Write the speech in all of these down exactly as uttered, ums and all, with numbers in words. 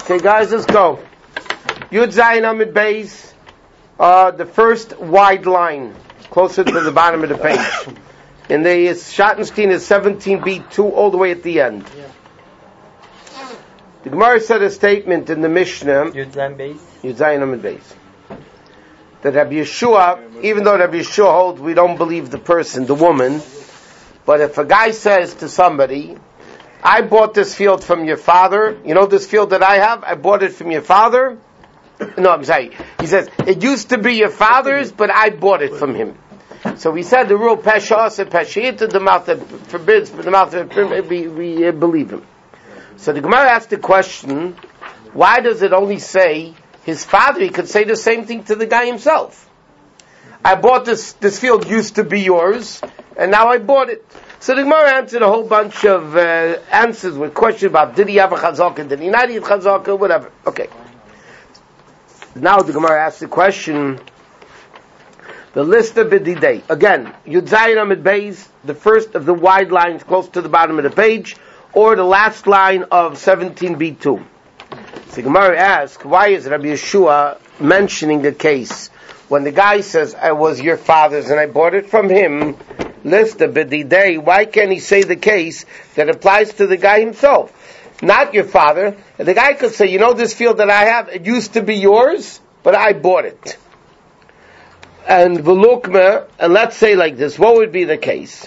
Okay, guys, let's go. Yud Zayin Amid Beis, uh, the first wide line, closer to the bottom of the page. And the Schottenstein is seventeen B two all the way at the end. Yeah. The Gemara said a statement in the Mishnah, Yud Zayin Beis. Yud Zayin Amid Beis, that Rabbi Yeshua, even though Rabbi Yeshua holds we don't believe the person, the woman, but if a guy says to somebody, I bought this field from your father, you know this field that I have, I bought it from your father. No, I'm sorry. He says, it used to be your father's, but I bought it from him. So we said the rule, Pesha and Pesha, the mouth that forbids, the mouth that we, we uh, believe him. So the Gemara asked the question, why does it only say his father? He could say the same thing to the guy himself. I bought this, this field used to be yours, and now I bought it. So the Gemara answered a whole bunch of uh, answers with questions about did he have a chazaka, did he not eat chazaka, whatever. Okay. Now the Gemara asks the question, the list of b'didei. Again, Yud Zayin Amid Beis, the first of the wide lines close to the bottom of the page, or the last line of seventeen B two. So the Gemara asks, why is Rabbi Yeshua mentioning the case when the guy says, I was your father's and I bought it from him, list of b'didei, why can't he say the case that applies to the guy himself? Not your father. And the guy could say, you know this field that I have, it used to be yours, but I bought it. And v'lukma, and let's say like this, what would be the case?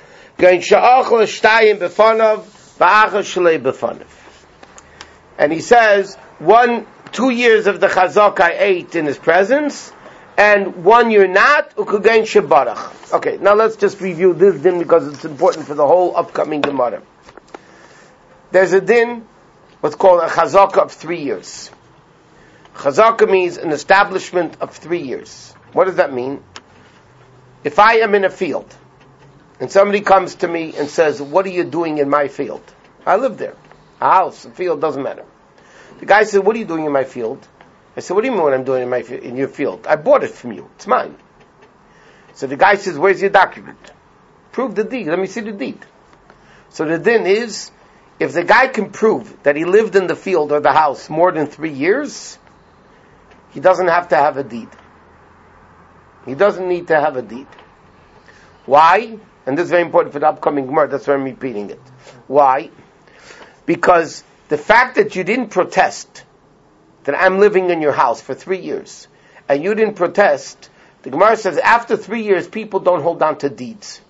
And he says, one, two years of the chazak I ate in his presence, and one year not, ukugain shebarach. Okay, now let's just review this din because it's important for the whole upcoming Gemara. There's a din, what's called a chazaka of three years. Chazaka means an establishment of three years. What does that mean? If I am in a field, and somebody comes to me and says, what are you doing in my field? I live there. A house, a field, doesn't matter. The guy says, what are you doing in my field? I said, what do you mean what I'm doing in my in your field? I bought it from you. It's mine. So the guy says, where's your document? Prove the deed. Let me see the deed. So the din is, if the guy can prove that he lived in the field or the house more than three years, he doesn't have to have a deed. He doesn't need to have a deed. Why? And this is very important for the upcoming Gemara, that's why I'm repeating it. Why? Because the fact that you didn't protest that I'm living in your house for three years, and you didn't protest, the Gemara says after three years people don't hold on to deeds.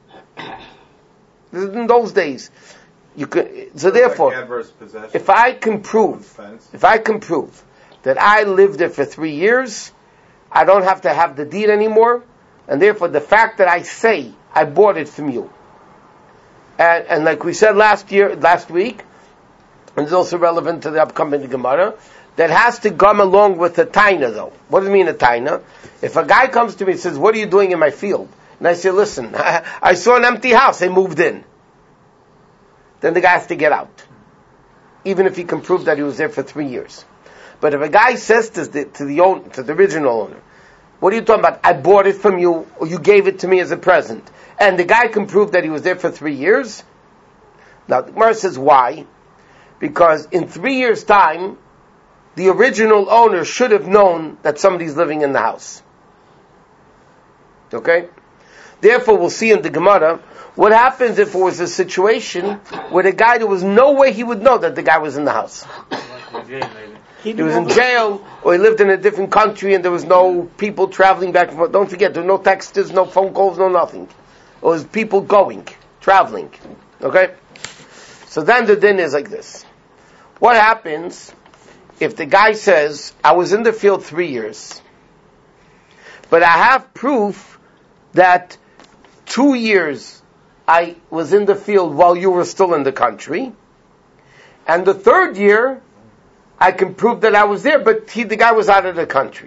In those days, you could, so therefore, like if I can prove, if I can prove that I lived there for three years, I don't have to have the deed anymore, and therefore the fact that I say I bought it from you, and, and like we said last year, last week, and it's also relevant to the upcoming Gemara, that has to come along with a taina though. What does it mean a taina? If a guy comes to me and says, what are you doing in my field? And I say, listen, I, I saw an empty house, I moved in. Then the guy has to get out. Even if he can prove that he was there for three years. But if a guy says to the, to the owner, to the original owner, what are you talking about? I bought it from you, or you gave it to me as a present. And the guy can prove that he was there for three years. Now, the Gemara says, why? Because in three years' time, the original owner should have known that somebody's living in the house. Okay? Therefore, we'll see in the Gemara, what happens if it was a situation where the guy, there was no way he would know that the guy was in the house. He was in jail, or he lived in a different country and there was no people traveling back and forth. Don't forget, there were no texts, no phone calls, no nothing. It was people going, traveling. Okay? So then the din is like this. What happens if the guy says, I was in the field three years, but I have proof that two years I was in the field while you were still in the country, and the third year I can prove that I was there, but he, the guy was out of the country.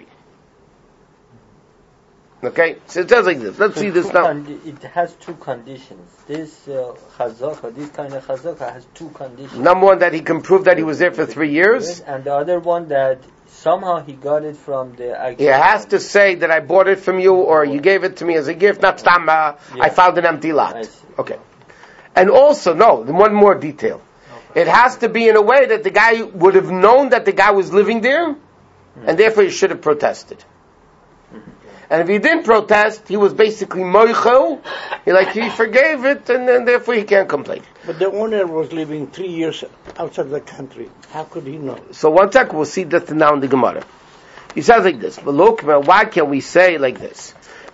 Okay? So it says like this. Let's so see this now. Condi- it has two conditions. This uh, chazaka, this kind of chazaka has two conditions. Number one, that he can prove that he was there for three years. And the other one, that somehow he got it from the actual... He has to say that I bought it from you, or you gave it to me as a gift, not stam, uh, yeah. I found an empty lot. I see. Okay. And also, no, one more detail. Okay. it has to be in a way that the guy would have known that the guy was living there, and therefore he should have protested. And if he didn't protest, he was basically moichel. He like he forgave it, and then therefore he can't complain. But the owner was living three years outside the country. How could he know? So one second, we'll see that now in the Gemara. He says like this. But look, why can we say like this?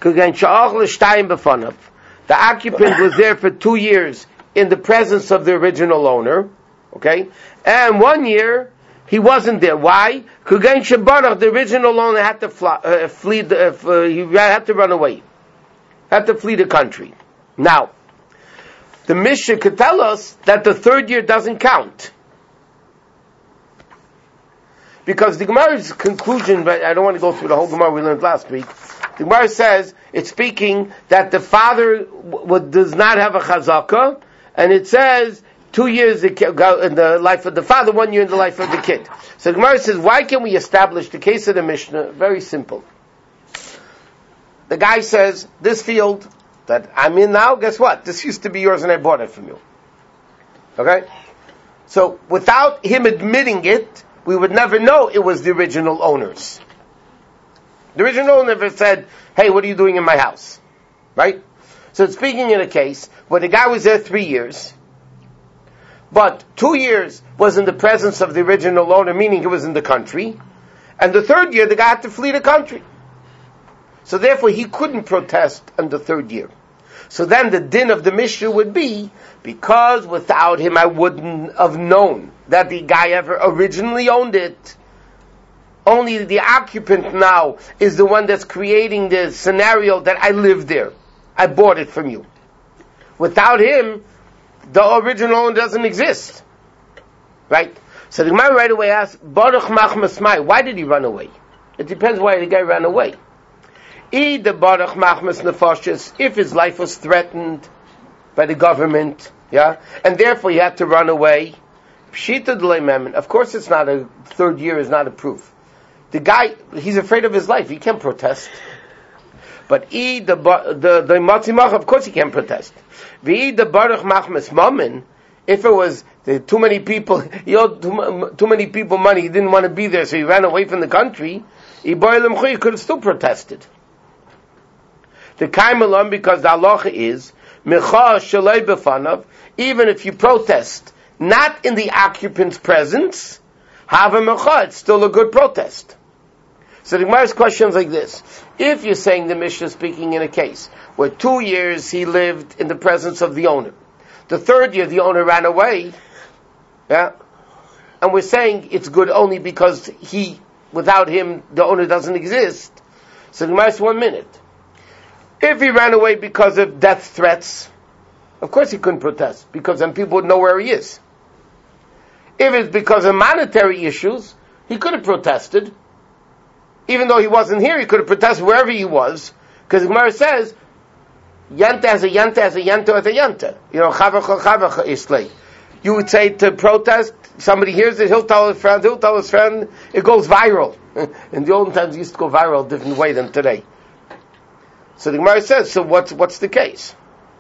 The occupant was there for two years in the presence of the original owner, okay? And one year he wasn't there. Why? The original owner had to fly, uh, flee. The, uh, he had to run away. Had to flee the country. Now, the Mishnah could tell us that the third year doesn't count. Because the Gemara's conclusion, but I don't want to go through the whole Gemara we learned last week. The Gemara says, it's speaking that the father w- w- does not have a chazakah, and it says two years in the life of the father, one year in the life of the kid. So the Gemara says, why can we establish the case of the Mishnah? Very simple. The guy says, this field that I'm in now, guess what? This used to be yours and I bought it from you. Okay? So without him admitting it, we would never know it was the original owners. The original owner never said, hey, what are you doing in my house? Right? So it's speaking in a case where the guy was there three years, but two years was in the presence of the original owner, meaning he was in the country, and the third year the guy had to flee the country. So therefore he couldn't protest on the third year. So then the din of the Mishnah would be, because without him I wouldn't have known that the guy ever originally owned it. Only the occupant now is the one that's creating the scenario that I live there. I bought it from you. Without him, the original owner doesn't exist. Right? So the Gemara right away asks, Baruch Machmas Mai, why did he run away? It depends why the guy ran away. Either Baruch Machmas Nefashis, if his life was threatened by the government, yeah, and therefore he had to run away. Pshita D'lei Memen. Of course, it's not a third year is not a proof. The guy, he's afraid of his life. He can't protest. But e the the the Matzimach, of course, he can't protest. Ve the Baruch Machmas Mamen. If it was the, too many people, he owed too, too many people money. He didn't want to be there, so he ran away from the country. He could have still protested. The Kaimalam, because the halacha is Mecha Shalei Befanav, even if you protest not in the occupant's presence, have a mecha, it's still a good protest. So the Gemara's question is like this. If you're saying the Mishnah is speaking in a case where two years he lived in the presence of the owner, the third year the owner ran away, yeah, and we're saying it's good only because he, without him, the owner doesn't exist. So the Gemara says, one minute. If he ran away because of death threats, of course he couldn't protest, because then people would know where he is. If it's because of monetary issues, he could have protested. Even though he wasn't here, he could have protested wherever he was, because the Gemara says, Yanta as a Yanta as a Yanta as a Yanta. You know, Chavacha Chavacha Islay. You would say to protest, somebody hears it, he'll tell his friend, he'll tell his friend, it goes viral. In the olden times, it used to go viral a different way than today. So the Gemara says, so what's, what's the case?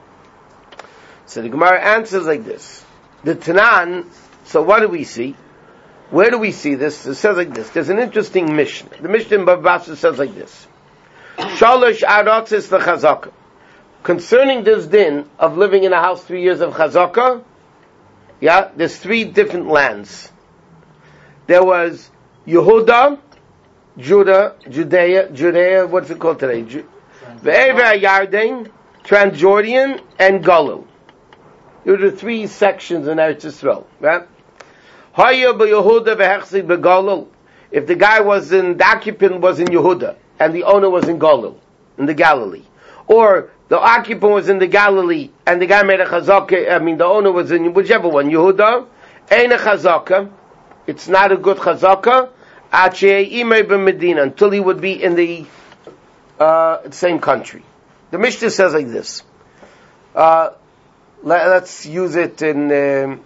So the Gemara answers like this. The Tanan, so what do we see? Where do we see this? It says like this. There's an interesting Mishnah. The Mishnah in Bava Basra says like this. Shalosh aratzis lechazaka. Concerning this din of living in a house three years of chazaka, yeah, there's three different lands. There was Yehuda, Judah, Judea, Judea, what's it called today? Ju- Ve'ever Yarden, Transjordan, and Galil. There are the three sections in Eretz Yisrael, right? If the guy was in, the occupant was in Yehuda, and the owner was in Galil, in the Galilee. Or the occupant was in the Galilee, and the guy made a chazaka, I mean the owner was in whichever one, Yehuda, ain't a chazaka, it's not a good chazaka, until he would be in the uh, same country. The Mishnah says like this. Uh, let, let's use it in, um,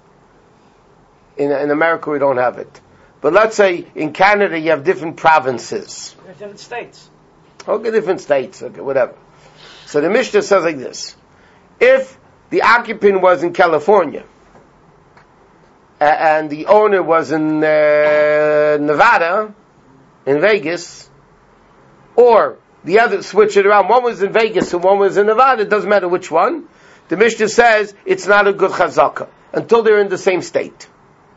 in in America we don't have it. But let's say in Canada you have different provinces. Different states. Okay, different states, okay, whatever. So the Mishnah says like this. If the occupant was in California, and the owner was in uh, Nevada, in Vegas, or the other, switch it around, one was in Vegas and one was in Nevada, it doesn't matter which one, the Mishnah says it's not a good chazaka, until they're in the same state.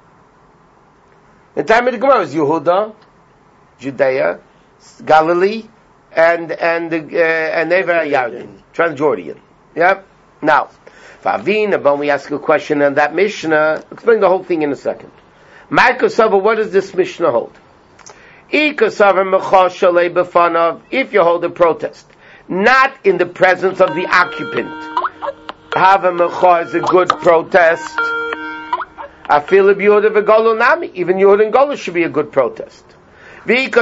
In time of the Gemara is Yehuda, Judea, Galilee, and and uh, and Never Yarden, Transjordan. Yep. Now, Favin, when we ask a question on that Mishnah, explain the whole thing in a second. Ma'ikosava, what does this Mishnah hold? If you hold a protest, not in the presence of the occupant, have a mecha is a good protest. I feel a Yehuda v'Golo nami. Even Yehuda and Golo should be a good protest. If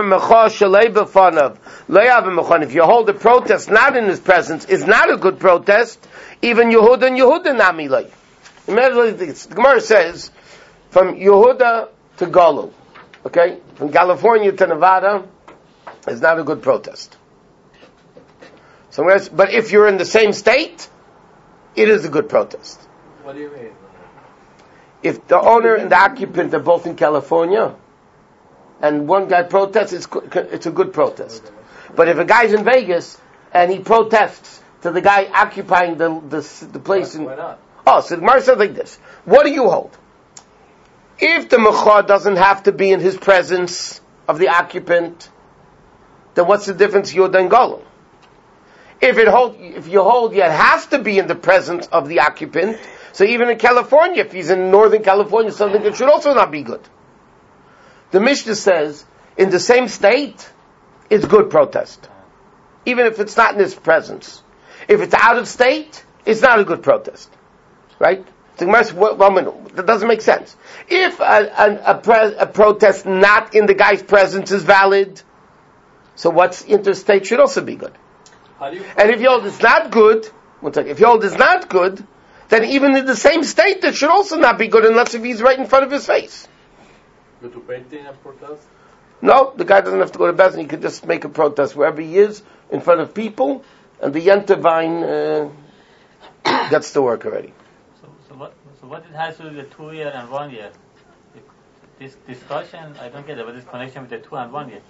you hold a protest not in his presence, is not a good protest. Even Yehuda and Yehuda nami lay. The Gemara says from Yehuda to Golo, okay, from California to Nevada, is not a good protest. Somewhere else, but if you're in the same state, it is a good protest. What do you mean? If the owner and the occupant are both in California, and one guy protests, it's, it's a good protest. But if a guy's in Vegas, and he protests to the guy occupying the the, the place in... Why not? Oh, so the Gemara says like this. What do you hold? If the mecha doesn't have to be in his presence of the occupant, then what's the difference, Yehuda and Golo? If it hold, if you hold, it has to be in the presence of the occupant. So even in California, if he's in Northern California, something that should also not be good. The Mishnah says, in the same state, it's good protest. Even if it's not in his presence. If it's out of state, it's not a good protest. Right? So one minute, that doesn't make sense. If a, a, a, pre, a protest not in the guy's presence is valid, so what's interstate should also be good. And if you hold it's not good, one second, if you hold it's not good, then even in the same state it should also not be good unless if he's right in front of his face. Go to painting a protest? No, the guy doesn't have to go to Bezdin. He could just make a protest wherever he is, in front of people, and the Yentevine uh, gets to work already. So, so what? So what it has to do with the two year and one year? This discussion, I don't get it. What is connection with the two and one year?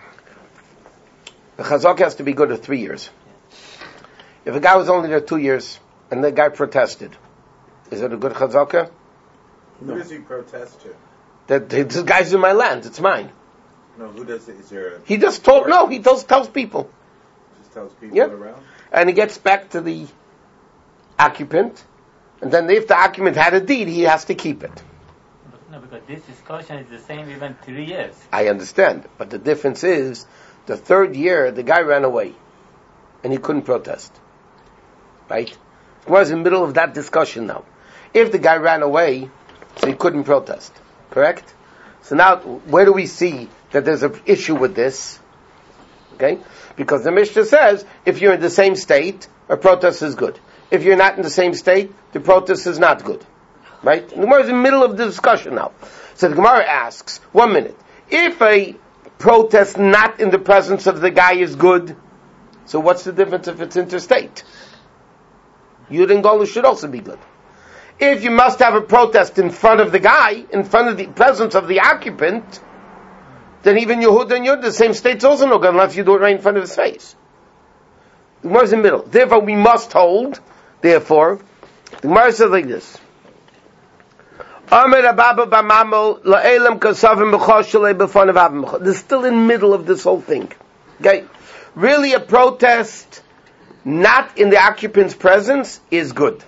The chazak has to be good at three years. If a guy was only there two years and the guy protested, is it a good chazaka? Who does he protest to? That this guy's in my land, it's mine. No, who does it? Is there a... He just told, no, he tells, tells people. Just tells people Yep. around? And he gets back to the occupant, and then if the occupant had a deed, he has to keep it. No, because this discussion is the same even three years. I understand, but the difference is, the third year, the guy ran away, and he couldn't protest. Right? We're in the middle of that discussion now. If the guy ran away, so he couldn't protest. Correct? So now, where do we see that there's an issue with this? Okay? Because the Mishnah says, if you're in the same state, a protest is good. If you're not in the same state, the protest is not good. Right? And the Gemara is in the middle of the discussion now. So the Gemara asks, one minute, if a protest not in the presence of the guy is good, so what's the difference if it's interstate? Yud and Golo should also be good. If you must have a protest in front of the guy, in front of the presence of the occupant, then even Yehuda and Yud, the same state's also no good unless you do it right in front of his face. The Gemara is in the middle. Therefore, we must hold. Therefore, the Gemara says like this. They're still in the middle of this whole thing. Okay? Really, a protest not in the occupant's presence is good.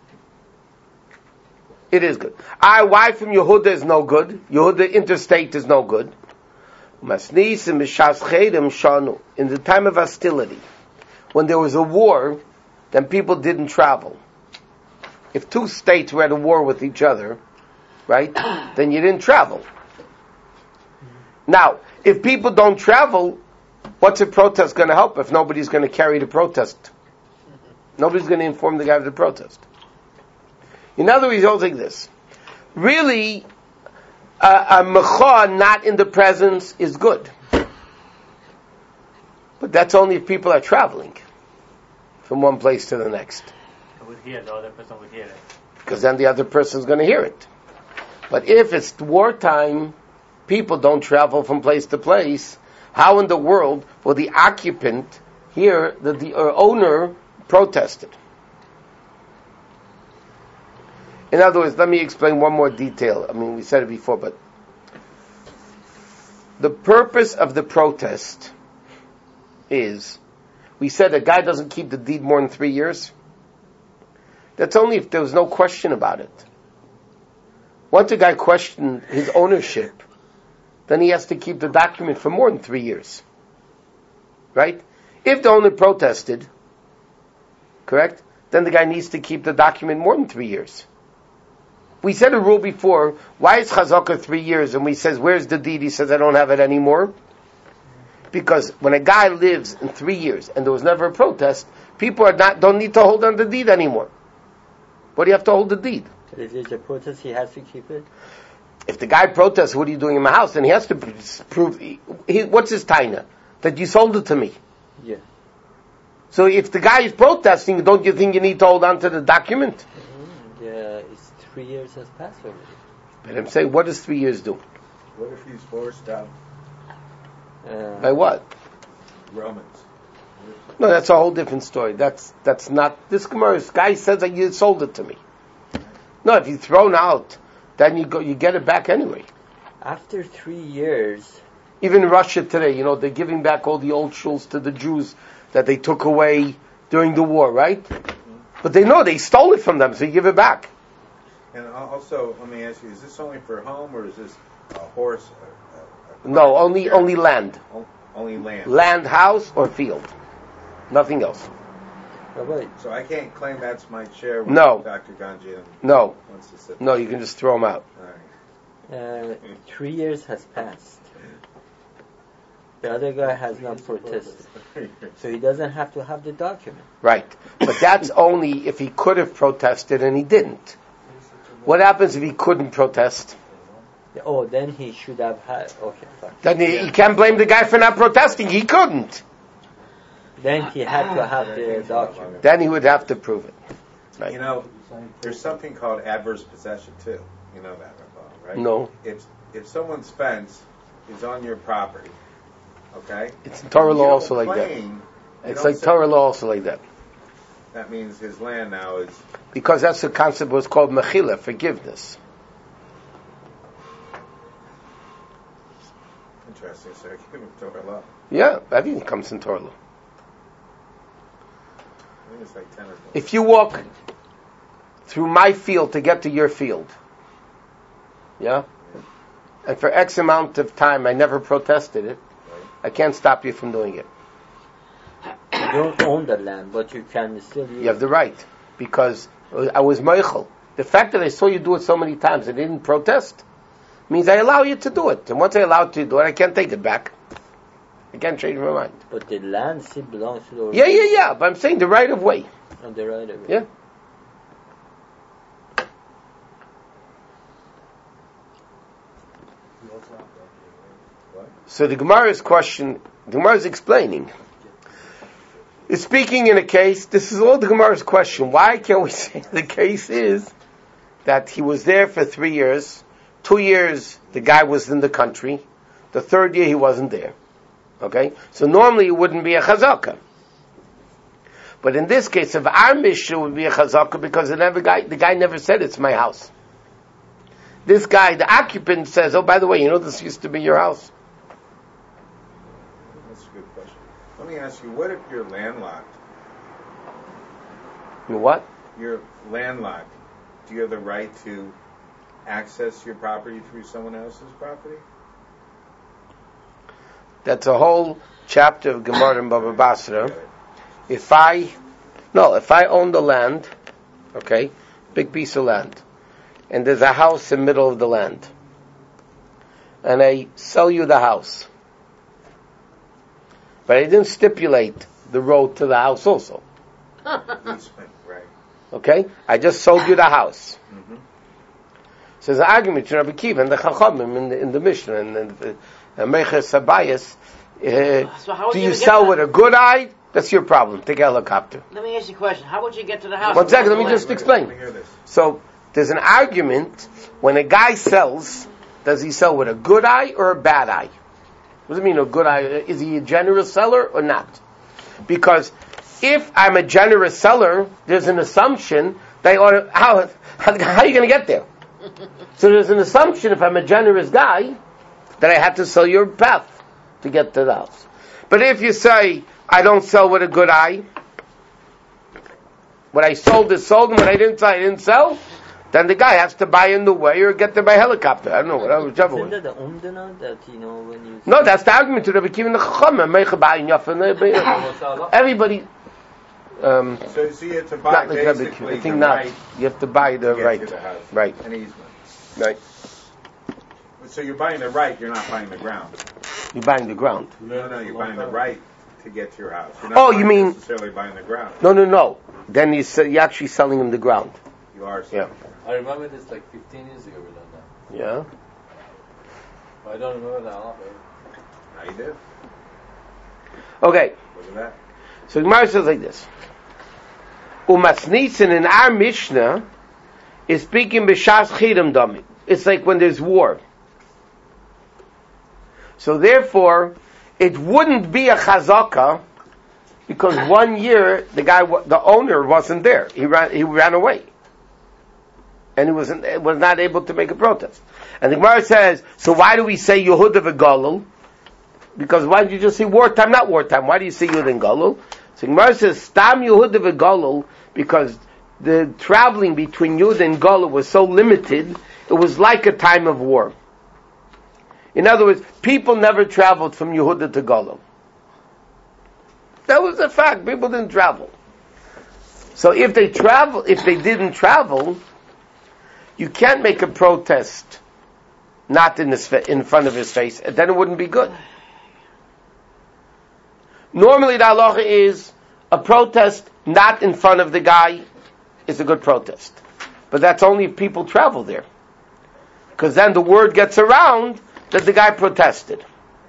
It is good. I, why from Yehuda is no good? Yehuda interstate is no good. In the time of hostility, when there was a war, then people didn't travel. If two states were at a war with each other, right, then you didn't travel. Now, if people don't travel, what's a protest going to help if nobody's going to carry the protest? Nobody's going to inform the guy of the protest. In other words, he'll like this. Really, uh, a mecha not in the presence is good. But that's only if people are traveling from one place to the next. I would hear, the other person would hear it. Because then the other person's going to hear it. But if it's wartime, people don't travel from place to place. How in the world will the occupant here, the, the uh, owner, protested? In other words, let me explain one more detail. I mean, we said it before, but the purpose of the protest is, we said a guy doesn't keep the deed more than three years. That's only if there was no question about it. Once a guy questioned his ownership, then he has to keep the document for more than three years. Right? If the owner protested, correct, then the guy needs to keep the document more than three years. We said a rule before, why is Chazakah three years? And we says, where's the deed? He says, I don't have it anymore. Because when a guy lives in three years and there was never a protest, people are not don't need to hold on the deed anymore. What do you have to hold the deed? If there's a protest, he has to keep it? If the guy protests, what are you doing in my house? Then he has to prove, he, he, what's his taina? That you sold it to me. Yeah. So if the guy is protesting, don't you think you need to hold on to the document? Mm-hmm. Yeah, it's three years has passed already. But I'm saying, what does three years do? What if he's forced out? Uh, By what? Romans. No, that's a whole different story. That's that's not this Gemara. This guy says that you sold it to me. No, if you're thrown out, then you go you get it back anyway. After three years, even in Russia today, you know, they're giving back all the old shuls to the Jews that they took away during the war, right? But they know they stole it from them, so you give it back. And also, let me ask you: is this only for home, or is this a horse? A, a, a No, only only land, only land. land, house, or field, nothing else. oh wait, So I can't claim that's my share. With No. Doctor Ganjian No, wants to sit. no, you can just throw them out. All right. uh, three years has passed. The other guy has not protested. So he doesn't have to have the document. Right. But that's only if he could have protested and he didn't. What happens if he couldn't protest? Oh, then he should have had, okay, fine. Then he, you can't blame the guy for not protesting. He couldn't. Then he had to have the document. Then he would have to prove it. Right. You know, there's something called adverse possession too. You know that, right? No. If if someone's fence is on your property, okay? It's in Torah you law don't also like that. claim- you It's don't like say- Torah law also like that. That means his land now is. Because that's the concept was called mechila, forgiveness. Interesting. So I give him Torah law. Yeah, everything comes in Torah law. I think it's like ten or twelve. If you walk through my field to get to your field, yeah, and for X amount of time I never protested it, I can't stop you from doing it. You don't own the land, but you can still use You have the right, because I was meichel. The fact that I saw you do it so many times and didn't protest means I allow you to do it. And once I allow you to do it, I can't take it back. I can't change my mind. But the land still belongs to the Yeah, yeah, yeah. But I'm saying the right of way. on the right of it. Yeah. So the Gemara's question, the Gemara is explaining. It's speaking in a case, this is all the Gemara's question. Why can't we say the case is that he was there for three years, two years the guy was in the country, the third year he wasn't there. Okay? So normally it wouldn't be a chazakah. But in this case, if our mission would be a chazakah because the, never guy, the guy never said it's my house. This guy, the occupant, says, oh, by the way, you know this used to be your house. That's a good question. Let me ask you: what if you're landlocked? You what? You're landlocked. Do you have the right to access your property through someone else's property? That's a whole chapter of Gemara and Baba Basra. If I, no, if I own the land, okay, big piece of land, and there's a house in the middle of the land, and I sell you the house, but I didn't stipulate the road to the house also, Easement, right? okay? I just sold you the house. Mm-hmm. So there's an argument in Rabbi Kiva and the Chachamim in the, in the Mishnah and the Meiches Sabayas. Uh, So how would do you you get sell that? with a good eye? That's your problem. Take a helicopter. Let me ask you a question. How would you get to the house? One second, let me Wait, just wait. explain. Let me hear this. So there's an argument when a guy sells, does he sell with a good eye or a bad eye? What does it mean a good eye? Is he a generous seller or not? Because if I'm a generous seller, there's an assumption they ought to, how, how, how are you going to get there? So there's an assumption if I'm a generous guy that I have to sell your path to get to the house. But if you say, I don't sell with a good eye, what I sold is sold, and what I didn't sell, I didn't sell, then the guy has to buy in the way or get there by helicopter. I don't know, whatever, whichever Isn't way. that the umdana that, you know, when you... No, that's the argument to Rabbi Kiva and the Chacham. Everybody... Um, So, so you have to buy not like Rabbi basically Kiva. I the think not. right You have to buy the to get right. to the house. Right. An easement. Right. So you're buying the right, you're not buying the ground. You're buying the ground. No, no, you're buying the right to get to your house. You're not Oh, you buying mean- necessarily buying the ground. No, no, no. Then you se- you're actually selling him the ground. You are. Yeah. I remember this like fifteen years ago we done that. Yeah. But I don't remember that a lot, baby. Now you do. Okay. Look at that. So Gemara says like this. Umasnitzen in our Mishnah is speaking b'shas chidam dami. It's like when there's war. So therefore, it wouldn't be a chazaka because one year the guy, wa- the owner wasn't there. He ran, he ran away, and he wasn't was not able to make a protest. And the Gemara says, so why do we say Yehuda v'Galul? Because why did you just say wartime, not wartime? Why do you say Yehuda and Galul? So Gemara says, Stam Yehuda v'Galul, because the traveling between Yehuda and Galul was so limited, it was like a time of war. In other words, people never traveled from Yehuda to Galul. That was a fact. People didn't travel. So if they travel, if they didn't travel, you can't make a protest not in his fa- in front of his face, and then it wouldn't be good. Normally, the halacha is a protest not in front of the guy is a good protest, but that's only if people travel there, because then the word gets around that the guy protested.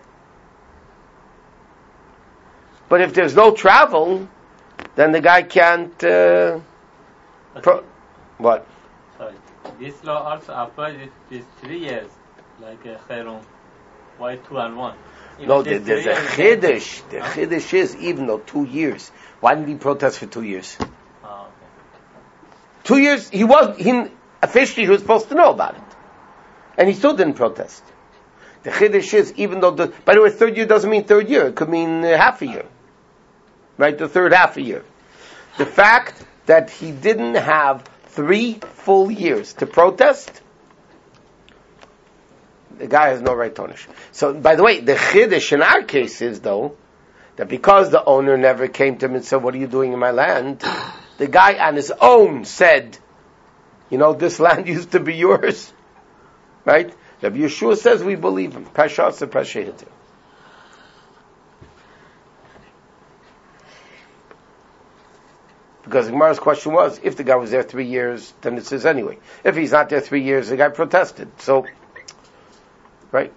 But if there's no travel, then the guy can't. Uh, pro- what? Sorry. This law also applies if it's three years, like a cherum. Why two and one? If No, it there- is there's three a years, chiddush. The Huh? chiddush is even though two years. Why didn't he protest for two years? Ah, okay. Two years. He was he officially he was supposed to know about it, and he still didn't protest. The chiddush is even though the by the way third year doesn't mean third year. It could mean uh, half a year, right? The third half a year. The fact that he didn't have three full years to protest, the guy has no right to punish. So, by the way, the chiddush in our case is, though, that because the owner never came to him and said, what are you doing in my land? The guy on his own said, you know, this land used to be yours. Right? Rabbi Yeshua says we believe him. Pashas and Pashayat. Because the Gemara's question was, if the guy was there three years, then it says anyway. If he's not there three years, the guy protested. So, right?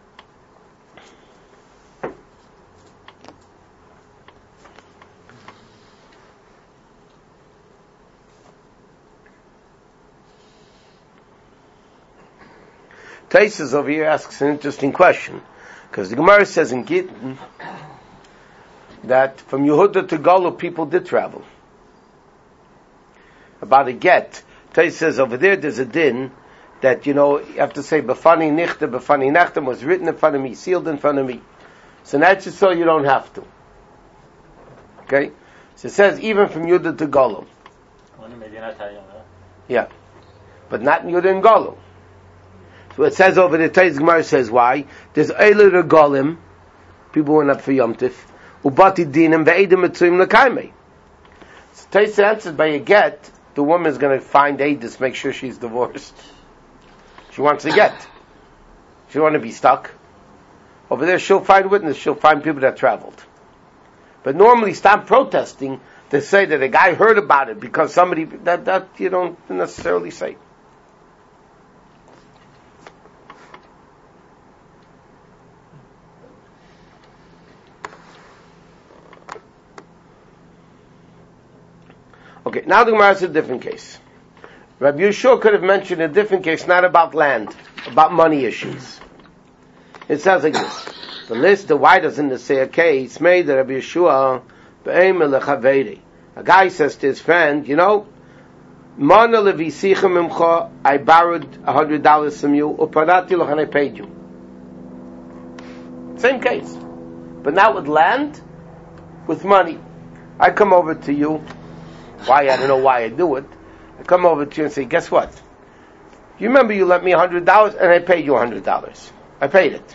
Taisus over here asks an interesting question. Because the Gemara says in Gittin that from Yehuda to Galu people did travel. About a get. Taisus says over there there's a din that, you know, you have to say Befani Nichte, Befani Nachtem was written in front of me, sealed in front of me. So naturally so you don't have to. Okay? So it says even from Yehuda to Galu. Only Medina Tayyam, huh? Yeah. But not in Yehuda and Galu. So it says over there, Taisus Gemara says why? There's Eiler Regalim, people went up for Yom Tif, Ubati Dinim, Ve'edim Etzuim Lekaimei. So Taisus answers by a get, the woman's going to find Eidus, make sure she's divorced. She wants to get. She want to be stuck. Over there, she'll find witness, she'll find people that traveled. But normally, stop protesting to say that a guy heard about it because somebody, that, that you don't necessarily say. Okay, now the Gemara is a different case. Rabbi Yeshua could have mentioned a different case, not about land, about money issues. It sounds like this. The list, the why doesn't it say a case made that Rabbi Yeshua, a guy says to his friend, you know, I borrowed a hundred dollars from you, and I paid you. Same case. But not with land, with money. I come over to you, why, I don't know why I do it. I come over to you and say, guess what? You remember you lent me a hundred dollars and I paid you a hundred dollars. I paid it.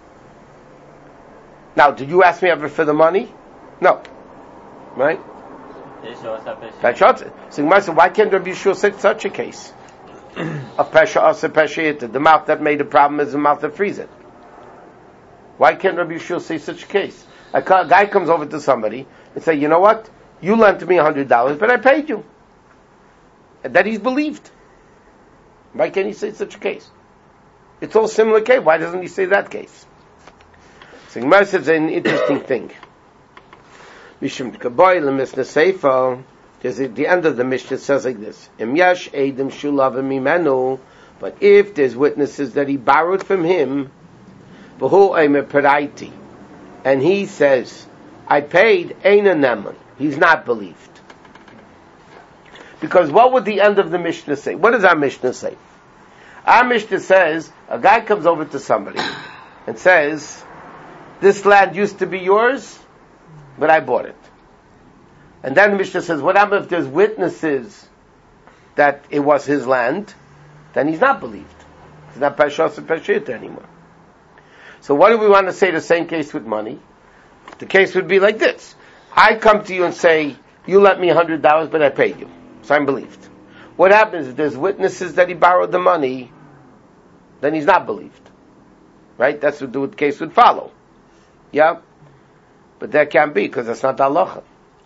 Now, did you ask me ever for the money? No. Right? That's short. So why can't Rabbi Yeshua say such a case? Of Pesha Asa Pesha Yita. The mouth that made the problem is the mouth that frees it. Why can't Rabbi Yeshua say such a case? A guy comes over to somebody and say, you know what? You lent me a hundred dollars, but I paid you. And that he's believed. Why can't he say such a case? It's all similar case. Why doesn't he say that case? So Gemara says an interesting thing. Mishum Kaboy lemisna Seifel. There's at the end of the Mishnah it says like this: Im yash edim shulavim imenu. But if there's witnesses that he borrowed from him, v'hu eimer peraiti, and he says, I paid eina neman. He's not believed. Because what would the end of the Mishnah say? What does our Mishnah say? Our Mishnah says, a guy comes over to somebody and says, this land used to be yours, but I bought it. And then the Mishnah says, what happens if there's witnesses that it was his land? Then he's not believed. He's not Pashas and Pashit anymore. So what do we want to say the same case with money? The case would be like this. I come to you and say, you lent me a hundred dollars, but I paid you. So I'm believed. What happens if there's witnesses that he borrowed the money? Then he's not believed. Right? That's what the case would follow. Yeah? But that can't be, because that's not the halacha.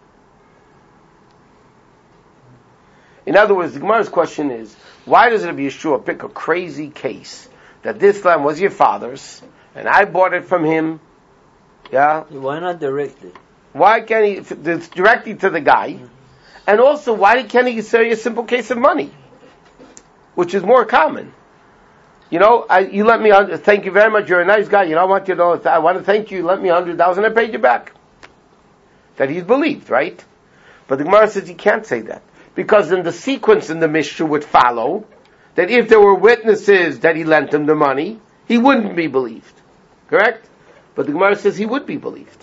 In other words, the Gemara's question is, why does Rabbi Yeshua pick a crazy case that this land was your father's, and I bought it from him? Yeah? Why not directly? Why can't he, if it's directly to the guy? Mm-hmm. And also, why can't he say a simple case of money? Which is more common. You know, I, you lent me, thank you very much, you're a nice guy, you know, I want you to know, I want to thank you, you lent me a hundred thousand, I paid you back. That he's believed, right? But the Gemara says he can't say that. Because in the sequence in the Mishnah would follow, that if there were witnesses that he lent him the money, he wouldn't be believed. Correct? But the Gemara says he would be believed.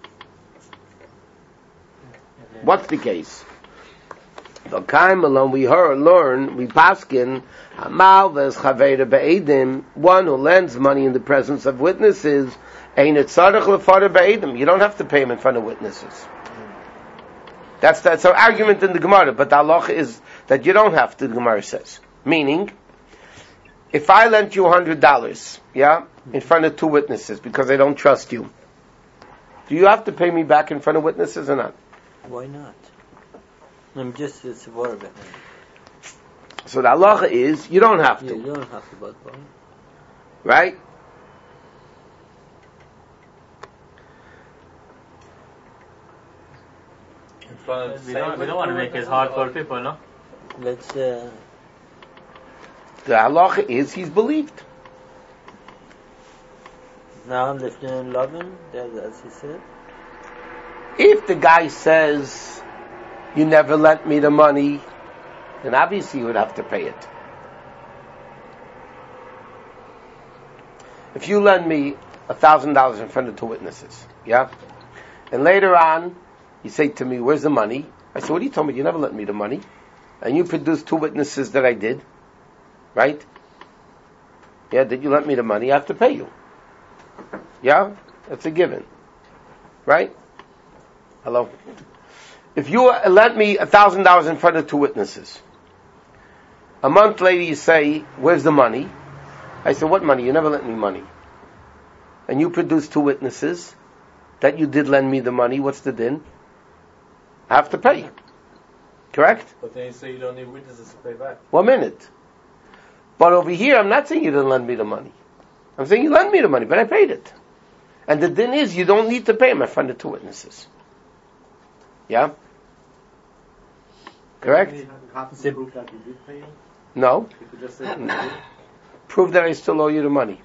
What's the case? The time alone we heard, learn, we paskin, Hamal ves chaveira be'edim, one who lends money in the presence of witnesses, ein et tzarech lefara be'edim. You don't have to pay him in front of witnesses. That's that's our argument in the Gemara, but the halacha is that you don't have to, the Gemara says. Meaning, if I lent you a hundred dollars, yeah, in front of two witnesses, because I don't trust you, do you have to pay me back in front of witnesses or not? Why not? I'm just it's a word. So the halacha is you don't have to. Yeah, you don't have to, but why? Right? We don't, we don't want to make it hard for people, no? Let's. Uh, the halacha is he's believed. Now I'm listening and loving, as he said. If the guy says, you never lent me the money, then obviously you would have to pay it. If you lend me a thousand dollars in front of two witnesses, yeah? And later on, you say to me, where's the money? I say, what do you tell me? You never lent me the money. And you produce two witnesses that I did. Right? Yeah, did you lend me the money? I have to pay you. Yeah? That's a given. Right? Hello? If you lent me a thousand dollars in front of two witnesses, a month later you say, where's the money? I say, what money? You never lent me money. And you produce two witnesses that you did lend me the money. What's the din? I have to pay. Correct? But then you say you don't need witnesses to pay back. One minute. But over here, I'm not saying you didn't lend me the money. I'm saying you lent me the money, but I paid it. And the din is, you don't need to pay him in front of two witnesses. Yeah? Correct? You have to prove that you did pay him? No. You could just say that you did. Prove that I still owe you the money.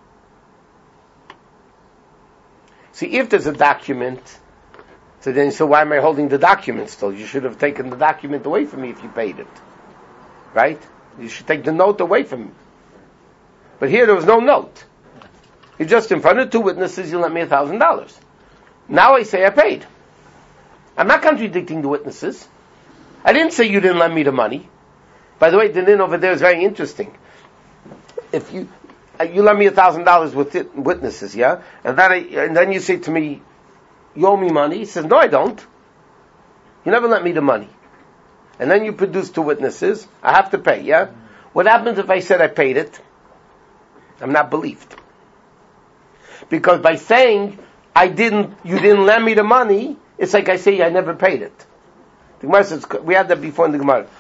See, if there's a document, so then, so why am I holding the document still? You should have taken the document away from me if you paid it. Right? You should take the note away from me. But here there was no note. You just in front of two witnesses, you lent me a thousand dollars. Now I say I paid. I'm not contradicting the witnesses. I didn't say you didn't lend me the money. By the way, the din over there is very interesting. If you uh, you lend me a thousand dollars with it, witnesses, yeah, and then I, and then you say to me, you owe me money. He says, no, I don't. You never lent me the money. And then you produce two witnesses. I have to pay, yeah. What happens if I said I paid it? I'm not believed. Because by saying I didn't, you didn't lend me the money, it's like I say I never paid it. The Gemara says, we had that before in the Gemara.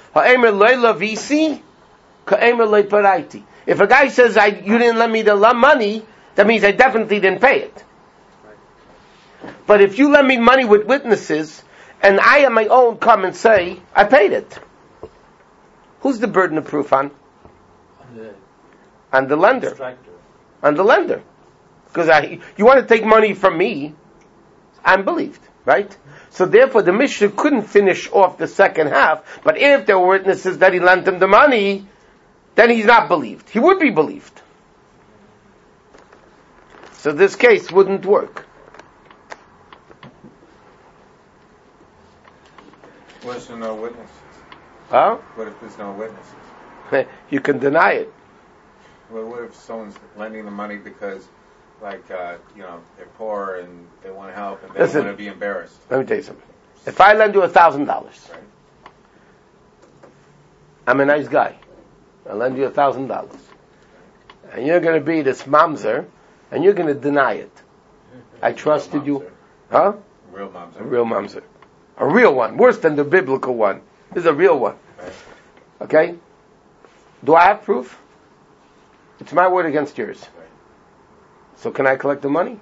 If a guy says I, you didn't lend me the money, that means I definitely didn't pay it. But if you lend me money with witnesses, and I on my own come and say I paid it, who's the burden of proof on? On the lender. On the lender. Because I, you want to take money from me, I'm believed, right? So therefore the Mishnah couldn't finish off the second half, but if there were witnesses that he lent him the money, then he's not believed. He would be believed. So this case wouldn't work. What if there's no witnesses? Huh? What if there's no witnesses? You can deny it. Well, what if someone's lending the money because, like, uh, you know, they're poor and they want help and they Listen, don't want to be embarrassed? Let me tell you something. If I lend you a thousand dollars, Right. I'm a nice guy. I lend you a thousand dollars, and you're going to be this mamzer, and you're going to deny it. I trusted you, huh? Real moms. A real mamzer, a real one, worse than the biblical one. This is a real one. Right. Okay? Do I have proof? It's my word against yours. Right. So can I collect the money?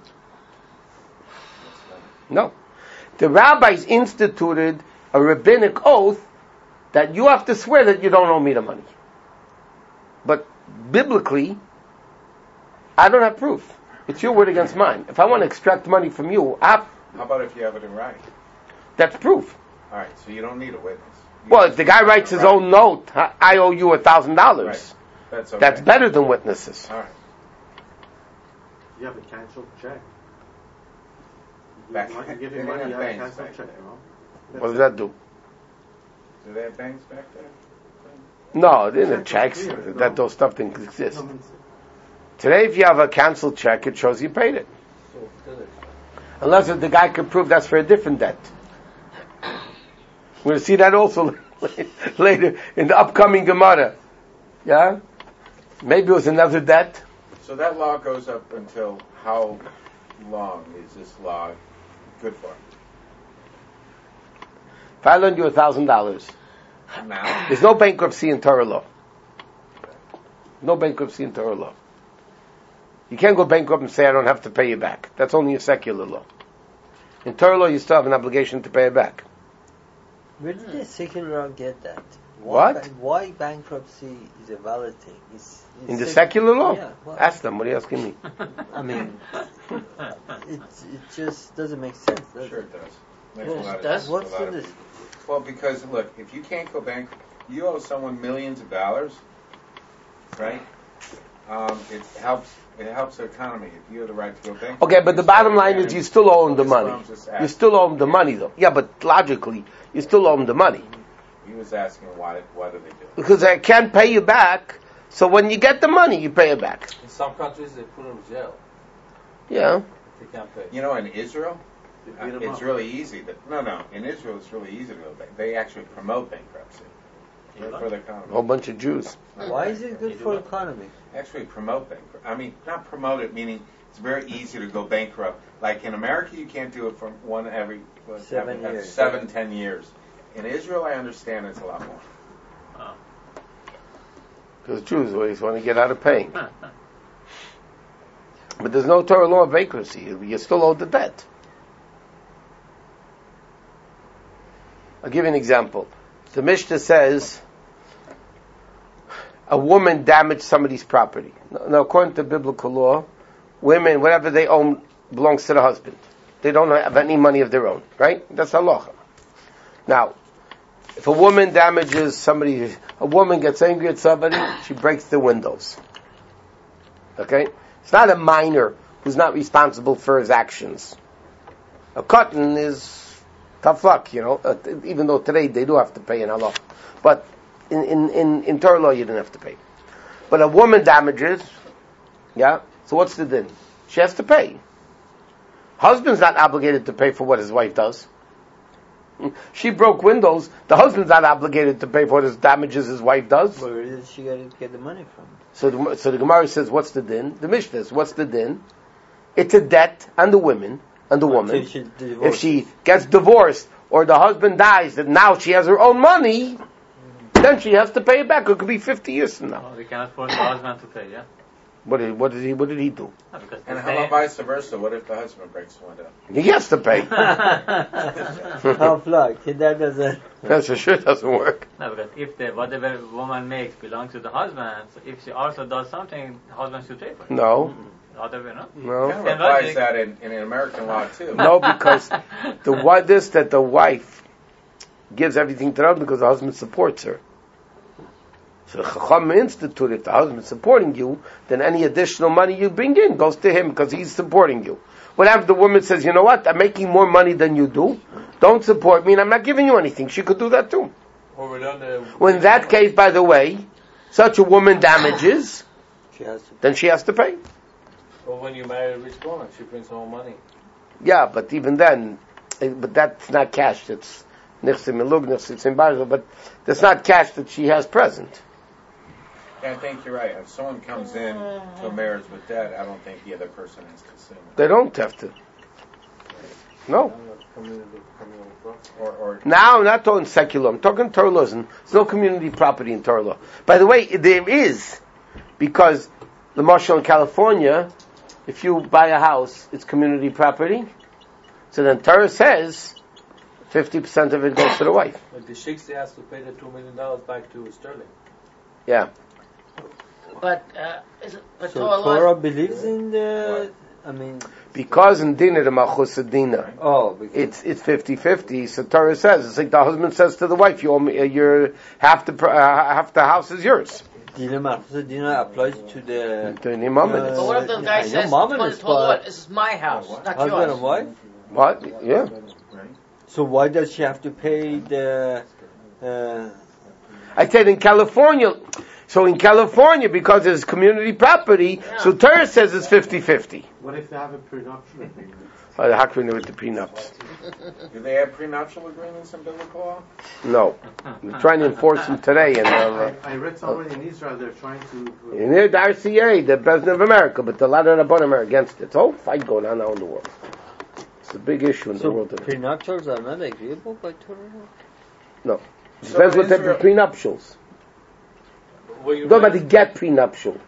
No. The rabbis instituted a rabbinic oath that you have to swear that you don't owe me the money. But biblically, I don't have proof. It's your word against mine. If I want to extract money from you, I have, How about if you have it in writing? that's proof. All right, so you don't need a witness. You Well, just if the guy need writes it in his own writing. note, I I owe you a thousand dollars. Right. That's okay. That's better than witnesses. All right. You have a canceled check. You, Back- you give they him didn't money, have you have a banks canceled back check, then. you know? What does that do? Do they have banks back there? No, they didn't have Checks checks. are clear, That no. those stuff didn't exist. No, it's- Today, if you have a canceled check, it shows you paid it. Unless the guy could prove that's for a different debt. We're going to see that also later in the upcoming Gemara. Yeah? Maybe it was another debt. So that law goes up until how long is this law good for? If I lend you a thousand dollars, Now? there's no bankruptcy in Torah law. No bankruptcy in Torah law. You can't go bankrupt and say I don't have to pay you back. That's only a secular law. In Torah law, you still have an obligation to pay it back. Where did the secular law get that? What? Why, why bankruptcy is a valid thing? It's, it's In the sec- secular law? Yeah. Well, Ask them. What are you asking me? I mean, it it just doesn't make sense, does Sure it? it does. Makes Well, a lot of that's sense. what's A lot in of this. people. Well, because look, if you can't go bank, you owe someone millions of dollars, right? Um, it helps. It helps the economy if you have the right to go bankrupt. Okay, but the bottom line is you still owe him the This money. firm's just You asking- still owe him the money, though. Yeah, but logically, you still owe him the money. He was asking why. Why do they do it? Because I can't pay you back, so when you get the money, you pay it back. In some countries, they put them in jail. Yeah. They can't pay. You know, in Israel, They uh, beat 'em it's up. really easy. To, no, no. In Israel, it's really easy to go bank. They actually promote bankruptcy for the economy. A whole bunch of Jews. Why is it good for economy? Actually promote bankrupt. I mean, not promote it, meaning it's very easy to go bankrupt. Like in America, you can't do it from one every what, Seven have- have years. seven, ten years. In Israel, I understand it's a lot more. Because Jews always want to get out of paying. But there's no Torah law of bankruptcy. You still owe the debt. I'll give you an example. The Mishnah says a woman damaged somebody's property. Now, according to biblical law, women, whatever they own, belongs to the husband. They don't have any money of their own, right? That's halacha. Now, if a woman damages somebody, a woman gets angry at somebody, she breaks the windows. Okay? It's not a minor who's not responsible for his actions. A cotton is tough luck, you know, uh, even though today they do have to pay in halacha. But in, in, in, in Torah law, you didn't have to pay. But a woman damages, yeah, so what's the din? She has to pay. Husband's not obligated to pay for what his wife does. She broke windows, the husband's not obligated to pay for what his damages his wife does. Where did she get, get the money from? So the, so the Gemara says, what's the din? The Mishnah says, what's the din? It's a debt on the women, on the woman. She If she gets divorced, or the husband dies, and now she has her own money, then she has to pay it back. It could be fifty years from now. Oh, we cannot force the husband to pay, yeah? What did, what did he, what did he do? No, because And they how about vice versa? What if the husband breaks the window? He has to pay. Tough luck. That doesn't. That's for sure doesn't work. No, because if the whatever woman makes belongs to the husband, so if she also does something, the husband should pay for it. No, Other way, no? no. Kind of applies that in, in American law too. No, because the what this that the wife gives everything to the husband because the husband supports her. So the Chacham Institute, if the husband is supporting you, then any additional money you bring in goes to him because he's supporting you. What if the woman says, you know what, I'm making more money than you do, don't support me and I'm not giving you anything. She could do that too. Well, in that case, by the way, such a woman damages, She has to. then she has to pay. Or when you marry a rich woman, she brings her own money. Yeah, but even then, eh, but that's not cash. It's nichsim milug, nichsim barzo, but that's not cash that she has present. Yeah, I think you're right. If someone comes in to a marriage with debt, I don't think the other person has to assume it. They don't have to. No. Or, or Now, I'm not talking secular. I'm talking Torah laws. And there's no community property in Torah law. By the way, there is, because the marshal in California, if you buy a house, it's community property. So then Torah says fifty percent of it goes to the wife. But the Shiksti has to pay the two million dollars back to Sterling. Yeah. But, uh, is it, but So Torah Torah laws, believes in the. I mean. Because in Dina, the Malchus Dina, Oh, because it's it's fifty-fifty. So Torah says, it's like the husband says to the wife, you owe me, uh, you're, half the, pr- uh, half the house is yours. Dina Malchus Dina applies to the. To the imam. Uh, but what if the guy I know says, Mammon Torah is Torah law, part- this is my house, not Husband yours. and wife? What? Yeah. So why does she have to pay the. Uh, I said in California, so in California, because it's community property, Yeah. so Torah says it's fifty-fifty. What if they have a prenuptial agreement? Uh, how can we know with the prenups? do they have prenuptial agreements in biblical law? No. We're trying to enforce them today. And, uh, I, I read somewhere in Israel they're trying to. in here, the R C A, the President of America, but a lot of the Rabbanim are against it. So, fight going on now in the world. It's a big issue in the so world today. prenuptials are not agreeable by Torah? No. Depends So what type Israel- of prenuptials. Well, you Talk about the get prenuptial.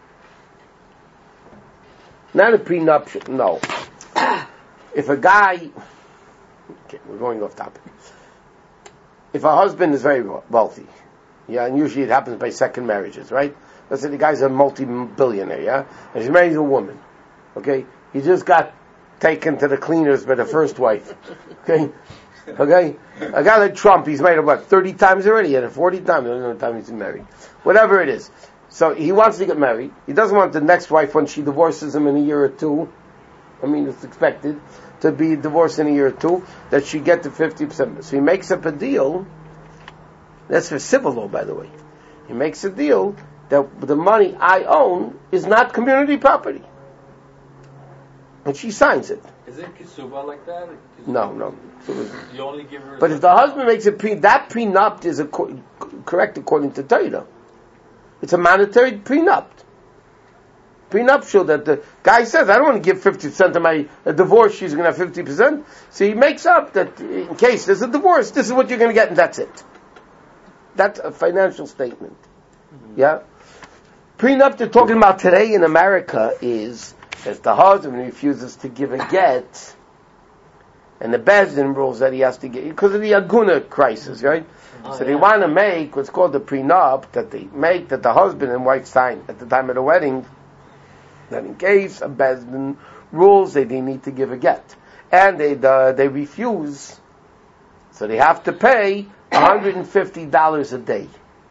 Not a prenuptial, no. If a guy, okay, we're going off topic. If a husband is very wealthy, yeah, and usually it happens by second marriages, right? Let's say the guy's a multi-billionaire, yeah, and he's married to a woman, okay? He just got taken to the cleaners by the first wife, okay? Okay? A guy like Trump, he's married what, thirty times already? He had it forty times, I don't know how many times he's married. Whatever it is. So he wants to get married. He doesn't want the next wife, when she divorces him in a year or two, I mean, it's expected to be divorced in a year or two, that she get to fifty percent. So he makes up a deal, that's for civil law, by the way. He makes a deal that the money I own is not community property. And she signs it. Is it kisuba like that? Kisuba? No, no. So You only give her. but if the husband makes a pre, that prenup is a, correct according to Torah. It's a monetary prenup. Prenuptial that the guy says, I don't want to give fifty percent of my a divorce, she's going to have fifty percent. So he makes up that in case there's a divorce, this is what you're going to get and that's it. That's a financial statement. Mm-hmm. Yeah? Prenup they're talking about today in America is, if the husband refuses to give a get, And the Bezdin rules that he has to get, because of the Aguna crisis, right? Oh, so they yeah. want to make what's called the prenup, that they make that the husband and wife sign at the time of the wedding, that in case a Bezdin rules that they need to give a get. And they uh, they refuse, so they have to pay one hundred fifty dollars a day.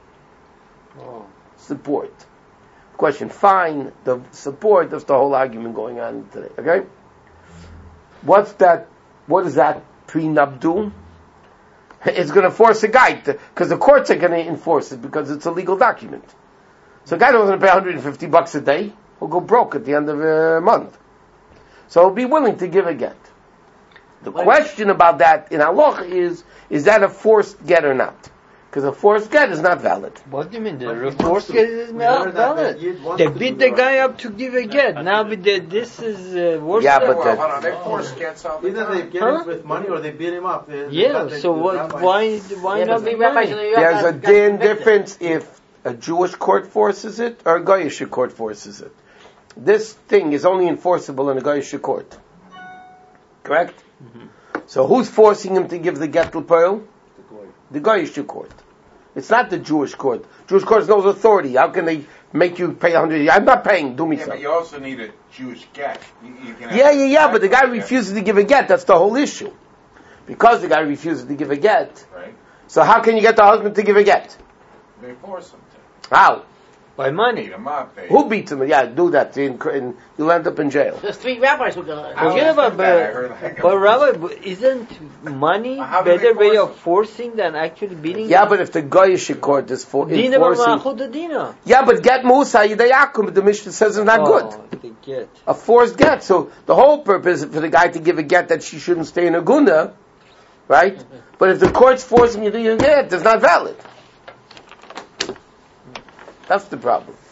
Oh. Support. Question, fine, the support, that's the whole argument going on today, okay? What's that, what does that prenup do? It's going to force a guy, because the courts are going to enforce it, because it's a legal document. So a guy doesn't want to pay one hundred fifty bucks a day, he'll go broke at the end of a month. So he'll be willing to give a get. The Wait. question about that in halacha is, is that a forced get or not? Because a forced get is not valid. What do you mean? The But he force wants to- get is we not heard that valid. the Yid wants They to do beat the the guy right up to give a get. Now with the, this is uh, worse. Yeah, than- but Well, the- hold on, they force gets all the Either they time. get Huh? him with money or they beat him up. They- they Yeah. got the- So the what? rabbi- Why? Why Yeah, not but the with rabbis in money? New York There's a got- got din convicted. difference if a Jewish court forces it or a Goyish court forces it. This thing is only enforceable in a Goyish court. Correct? Mm-hmm. So who's forcing him to give the get l'pearl? The Goyish court. It's not the Jewish court. Jewish court has no authority. How can they make you pay a hundred? I'm not paying. Do me Yeah, but something. you also need a Jewish get. You, you can have Yeah, yeah, yeah. But the guy Yeah. refuses to give a get. That's the whole issue. Because the guy refuses to give a get. Right? So how can you get the husband to give a get? They force them to. How? By Beat money. them up. They, Who beats him? Yeah, do that. In, in, you'll end up in jail. There's three rabbis who go. I was Yeah, but, thinking that. I but, heard like but Rabbi, but isn't money How do they better way force of forcing than actually beating? Yeah, but if the Goyish court is for Dina enforcing, b'malchut dina. yeah, but get Musa Yidayakum, but the Mishnah says it's not good. Oh, the get. A forced get. So the whole purpose is for the guy to give a get that she shouldn't stay in a gunda, right? But if the court's forcing you to give a get, it's not valid. That's the problem.